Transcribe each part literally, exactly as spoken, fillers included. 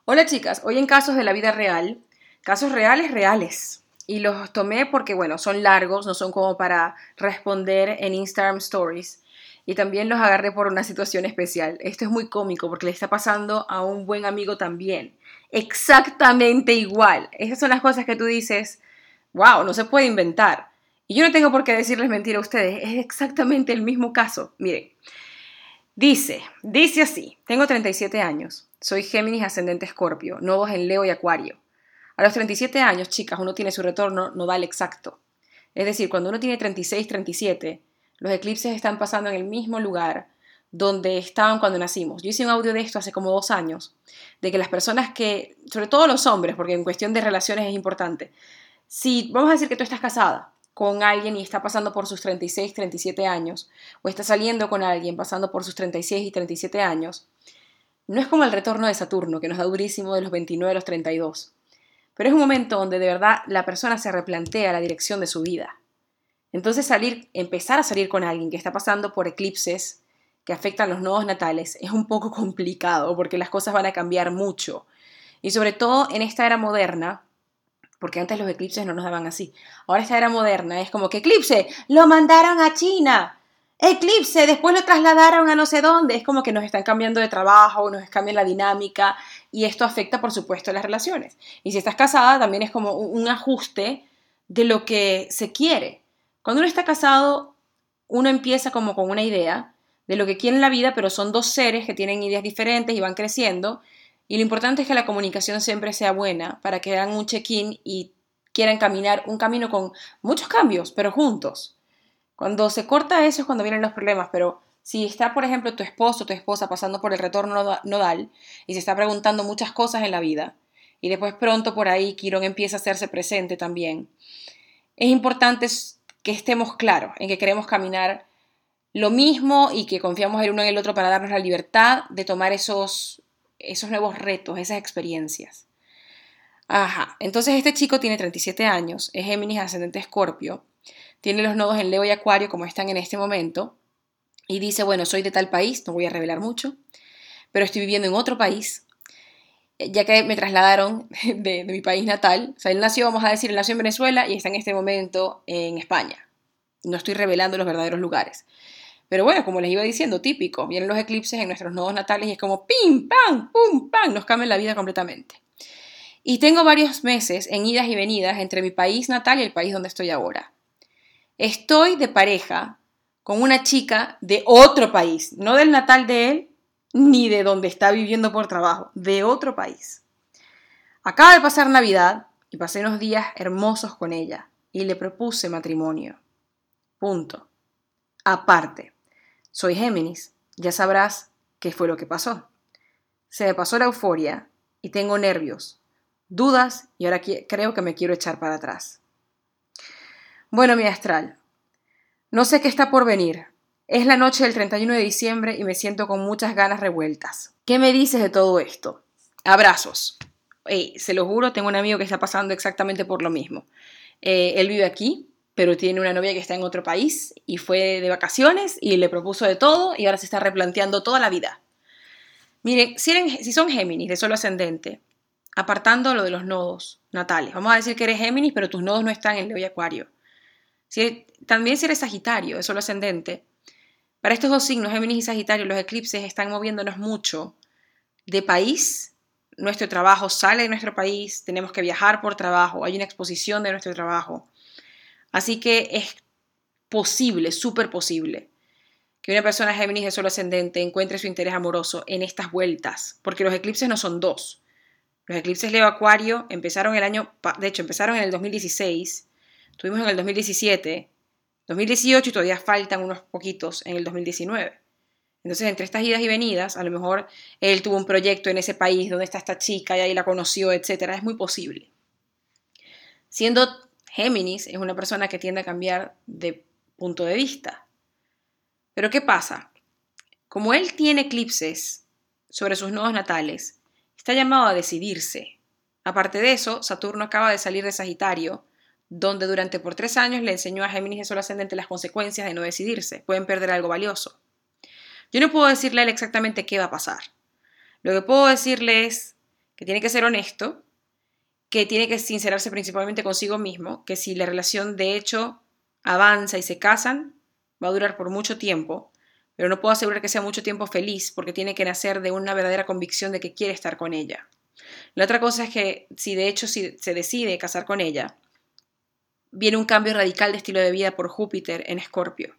Hola chicas, hoy en casos de la vida real, casos reales, reales. Y los tomé porque, bueno, son largos, no son como para responder en Instagram Stories. Y también los agarré por una situación especial. Esto es muy cómico porque le está pasando a un buen amigo también. Exactamente igual. Esas son las cosas que tú dices, wow, no se puede inventar. Y yo no tengo por qué decirles mentira a ustedes, es exactamente el mismo caso. Miren, Dice, dice así, tengo treinta y siete años, soy Géminis ascendente Escorpio, nodos en Leo y Acuario. A los treinta y siete años, chicas, uno tiene su retorno nodal exacto. Es decir, cuando uno tiene treinta y seis, treinta y siete, los eclipses están pasando en el mismo lugar donde estaban cuando nacimos. Yo hice un audio de esto hace como dos años, de que las personas que, sobre todo los hombres, porque en cuestión de relaciones es importante, si vamos a decir que tú estás casada con alguien y está pasando por sus treinta y seis, treinta y siete años, o está saliendo con alguien pasando por sus treinta y seis y treinta y siete años, no es como el retorno de Saturno, que nos da durísimo de los veintinueve a los treinta y dos, pero es un momento donde de verdad la persona se replantea la dirección de su vida. Entonces salir, empezar a salir con alguien que está pasando por eclipses que afectan los nodos natales es un poco complicado porque las cosas van a cambiar mucho. Y sobre todo en esta era moderna, porque antes los eclipses no nos daban así. Ahora esta era moderna, es como que eclipse, lo mandaron a China. Eclipse, después lo trasladaron a no sé dónde. Es como que nos están cambiando de trabajo, nos cambian la dinámica y esto afecta, por supuesto, las relaciones. Y si estás casada, también es como un ajuste de lo que se quiere. Cuando uno está casado, uno empieza como con una idea de lo que quiere en la vida, pero son dos seres que tienen ideas diferentes y van creciendo. Y lo importante es que la comunicación siempre sea buena para que hagan un check-in y quieran caminar un camino con muchos cambios, pero juntos. Cuando se corta eso es cuando vienen los problemas, pero si está, por ejemplo, tu esposo o tu esposa pasando por el retorno nodal y se está preguntando muchas cosas en la vida, y después pronto por ahí Quirón empieza a hacerse presente también, es importante que estemos claros en que queremos caminar lo mismo y que confiamos el uno en el otro para darnos la libertad de tomar esos, esos nuevos retos, esas experiencias. Ajá, entonces este chico tiene treinta y siete años, es Géminis ascendente Escorpio, tiene los nodos en Leo y Acuario como están en este momento y dice, bueno, soy de tal país, no voy a revelar mucho, pero estoy viviendo en otro país, ya que me trasladaron de, de mi país natal. O sea, él nació, vamos a decir, él nació en Venezuela y está en este momento en España. No estoy revelando los verdaderos lugares. Pero bueno, como les iba diciendo, típico, vienen los eclipses en nuestros nodos natales y es como pim, pam, pum, pam, nos cambian la vida completamente. Y tengo varios meses en idas y venidas entre mi país natal y el país donde estoy ahora. Estoy de pareja con una chica de otro país, no del natal de él, ni de donde está viviendo por trabajo, de otro país. Acaba de pasar Navidad y pasé unos días hermosos con ella y le propuse matrimonio. Punto. Aparte, soy Géminis, ya sabrás qué fue lo que pasó. Se me pasó la euforia y tengo nervios, dudas y ahora creo que me quiero echar para atrás. Bueno, mi astral, no sé qué está por venir. Es la noche del treinta y uno de diciembre y me siento con muchas ganas revueltas. ¿Qué me dices de todo esto? Abrazos. Hey, se lo juro, tengo un amigo que está pasando exactamente por lo mismo. Eh, él vive aquí, pero tiene una novia que está en otro país y fue de vacaciones y le propuso de todo y ahora se está replanteando toda la vida. Miren, si, eran, si son Géminis de solo ascendente, apartando lo de los nodos natales, vamos a decir que eres Géminis, pero tus nodos no están en Leo y Acuario. Si, también si eres Sagitario de solo ascendente, para estos dos signos, Géminis y Sagitario, los eclipses están moviéndonos mucho de país. Nuestro trabajo sale de nuestro país, tenemos que viajar por trabajo, hay una exposición de nuestro trabajo. Así que es posible, súper posible, que una persona Géminis de solo ascendente encuentre su interés amoroso en estas vueltas, porque los eclipses no son dos. Los eclipses Leo Acuario empezaron el año, de hecho empezaron en el dos mil dieciséis, tuvimos en el dos mil diecisiete, dos mil dieciocho y todavía faltan unos poquitos en el dos mil diecinueve. Entonces, entre estas idas y venidas, a lo mejor él tuvo un proyecto en ese país donde está esta chica y ahí la conoció, etcétera. Es muy posible. Siendo Géminis, es una persona que tiende a cambiar de punto de vista. Pero ¿qué pasa? Como él tiene eclipses sobre sus nodos natales, está llamado a decidirse. Aparte de eso, Saturno acaba de salir de Sagitario, donde durante por tres años le enseñó a Géminis de Sol ascendente las consecuencias de no decidirse. Pueden perder algo valioso. Yo no puedo decirle a él exactamente qué va a pasar. Lo que puedo decirle es que tiene que ser honesto, que tiene que sincerarse principalmente consigo mismo, que si la relación de hecho avanza y se casan, va a durar por mucho tiempo, pero no puedo asegurar que sea mucho tiempo feliz porque tiene que nacer de una verdadera convicción de que quiere estar con ella. La otra cosa es que si de hecho si se decide casar con ella, viene un cambio radical de estilo de vida por Júpiter en Escorpio.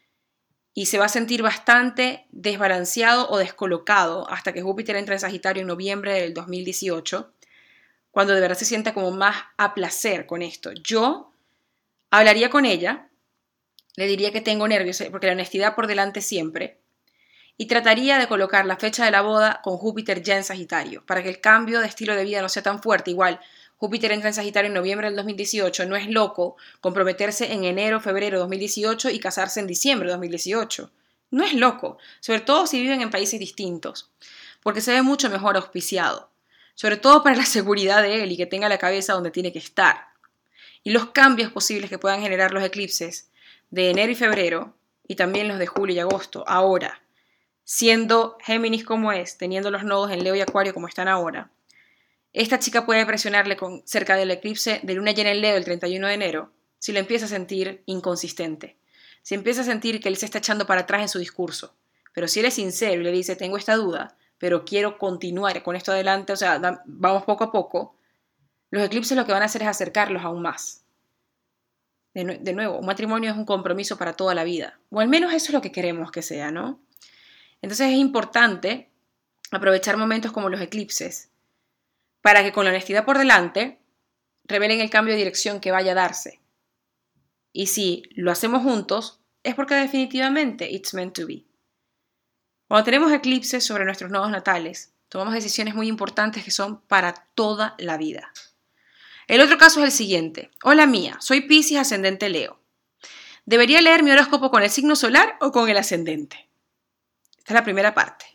Y se va a sentir bastante desbalanceado o descolocado hasta que Júpiter entre en Sagitario en noviembre del dos mil dieciocho, cuando de verdad se sienta como más a placer con esto. Yo hablaría con ella, le diría que tengo nervios, porque la honestidad por delante siempre, y trataría de colocar la fecha de la boda con Júpiter ya en Sagitario, para que el cambio de estilo de vida no sea tan fuerte. Igual, Júpiter entra en Sagitario en noviembre del dos mil dieciocho, no es loco comprometerse en enero, febrero de dos mil dieciocho y casarse en diciembre de dos mil dieciocho. No es loco, sobre todo si viven en países distintos, porque se ve mucho mejor auspiciado, sobre todo para la seguridad de él y que tenga la cabeza donde tiene que estar. Y los cambios posibles que puedan generar los eclipses de enero y febrero, y también los de julio y agosto, ahora, siendo Géminis como es, teniendo los nodos en Leo y Acuario como están ahora, esta chica puede presionarle con, cerca del eclipse de luna llena en Leo el treinta y uno de enero, si lo empieza a sentir inconsistente, si empieza a sentir que él se está echando para atrás en su discurso. Pero si él es sincero y le dice, tengo esta duda, pero quiero continuar con esto adelante, o sea, da, vamos poco a poco, los eclipses lo que van a hacer es acercarlos aún más. De, de nuevo, un matrimonio es un compromiso para toda la vida, o al menos eso es lo que queremos que sea, ¿no? Entonces es importante aprovechar momentos como los eclipses para que con la honestidad por delante revelen el cambio de dirección que vaya a darse. Y si lo hacemos juntos, es porque definitivamente it's meant to be. Cuando tenemos eclipses sobre nuestros nodos natales, tomamos decisiones muy importantes que son para toda la vida. El otro caso es el siguiente. Hola mía, soy Piscis ascendente Leo. ¿Debería leer mi horóscopo con el signo solar o con el ascendente? Esta es la primera parte.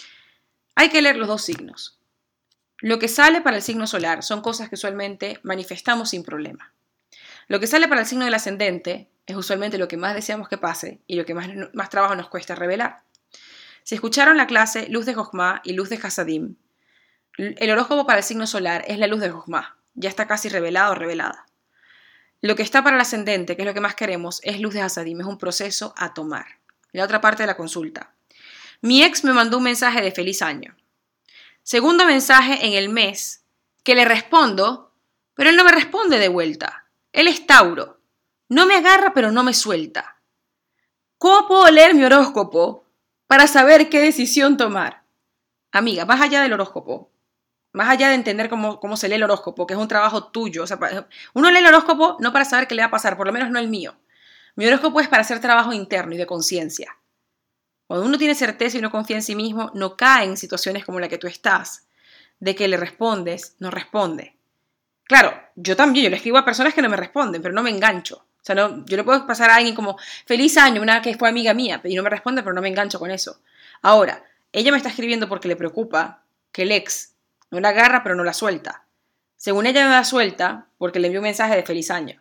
Hay que leer los dos signos. Lo que sale para el signo solar son cosas que usualmente manifestamos sin problema. Lo que sale para el signo del ascendente es usualmente lo que más deseamos que pase y lo que más, más trabajo nos cuesta revelar. Si escucharon la clase Luz de Jochma y Luz de Hasadim, el horóscopo para el signo solar es la luz de Jochma. Ya está casi revelado o revelada. Lo que está para el ascendente, que es lo que más queremos, es luz de Hasadim, es un proceso a tomar. La otra parte de la consulta. Mi ex me mandó un mensaje de feliz año. Segundo mensaje en el mes, que le respondo, pero él no me responde de vuelta. Él es Tauro. No me agarra, pero no me suelta. ¿Cómo puedo leer mi horóscopo para saber qué decisión tomar? Amiga, más allá del horóscopo, más allá de entender cómo, cómo se lee el horóscopo, que es un trabajo tuyo. O sea, uno lee el horóscopo no para saber qué le va a pasar, por lo menos no el mío. Mi horóscopo es para hacer trabajo interno y de conciencia. Cuando uno tiene certeza y no confía en sí mismo, no cae en situaciones como la que tú estás, de que le respondes, no responde. Claro, yo también, yo le escribo a personas que no me responden, pero no me engancho. O sea, no, yo le puedo pasar a alguien como, feliz año, una que fue amiga mía, y no me responde, pero no me engancho con eso. Ahora, ella me está escribiendo porque le preocupa que el ex no la agarra, pero no la suelta. Según ella no la suelta, porque le envió un mensaje de feliz año.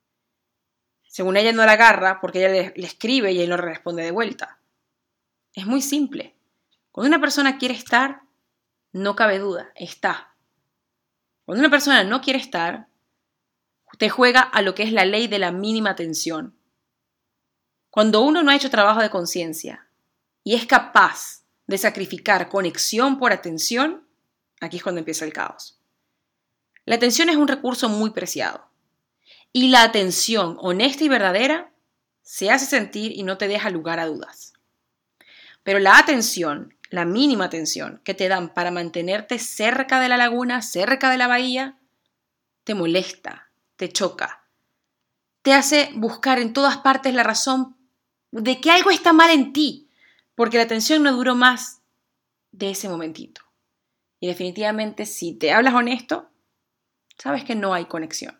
Según ella no la agarra, porque ella le, le escribe y él no le responde de vuelta. Es muy simple. Cuando una persona quiere estar, no cabe duda, está. Cuando una persona no quiere estar, te juega a lo que es la ley de la mínima tensión. Cuando uno no ha hecho trabajo de conciencia y es capaz de sacrificar conexión por atención, aquí es cuando empieza el caos. La atención es un recurso muy preciado. Y la atención honesta y verdadera se hace sentir y no te deja lugar a dudas. Pero la atención, la mínima atención que te dan para mantenerte cerca de la laguna, cerca de la bahía, te molesta, te choca. Te hace buscar en todas partes la razón de que algo está mal en ti, porque la atención no duró más de ese momentito. Y definitivamente, si te hablas honesto, sabes que no hay conexión.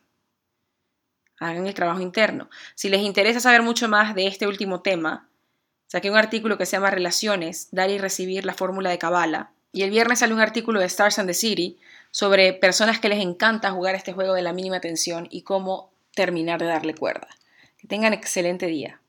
Hagan el trabajo interno. Si les interesa saber mucho más de este último tema, saqué un artículo que se llama Relaciones, dar y recibir la fórmula de Kabbalah. Y el viernes salió un artículo de Stars and the City sobre personas que les encanta jugar este juego de la mínima tensión y cómo terminar de darle cuerda. Que tengan excelente día.